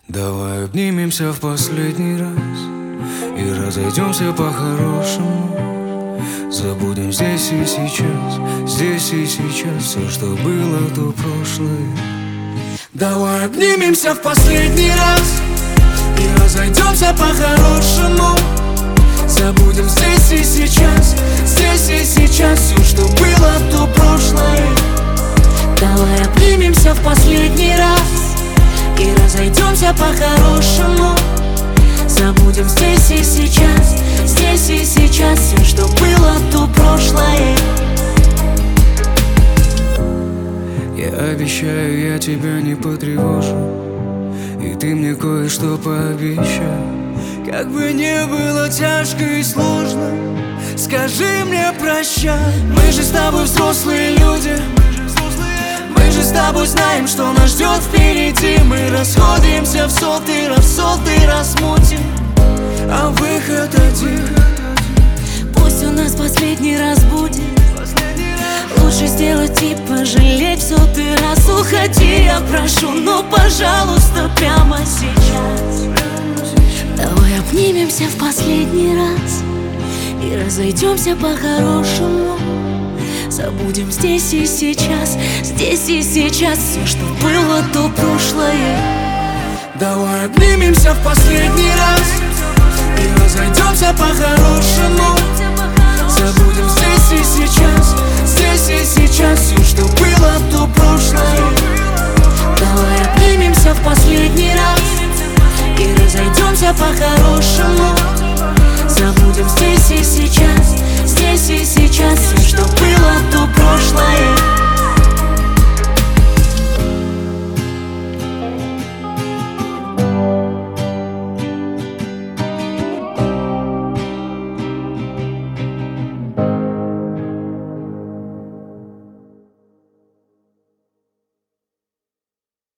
Давай обнимемся в последний раз и разойдемся по-хорошему. Забудем здесь и сейчас все, что было, то прошлое. Давай обнимемся в последний раз и разойдемся по-хорошему. Забудем здесь и сейчас все, что было, то прошлое. Давай обнимемся в последний раз и разойдемся по-хорошему. Забудем здесь и сейчас все, что было, то прошлое. Я обещаю, я тебя не потревожу, и ты мне кое-что пообещай. Как бы не было тяжко и сложно, скажи мне прощай. Мы же с тобой взрослые люди, мы же с тобой знаем, что нас ждет впереди. Мы расходимся в сотый раз мутим, а выход один. Пусть у нас последний раз будет. Лучше сделать и пожалеть в сотый раз. Уходи, я прошу, но пожалуйста, прямо сейчас. Давай обнимемся в последний раз и разойдемся по-хорошему. Забудем здесь и сейчас все, что было, то прошлое. Давай обнимемся в последний раз и разойдемся по-хорошему. Забудем здесь и сейчас все, что было, то прошлое. Давай обнимемся в последний раз и разойдемся по-хорошему. Забудем здесь и сейчас все, что было, то прошлое.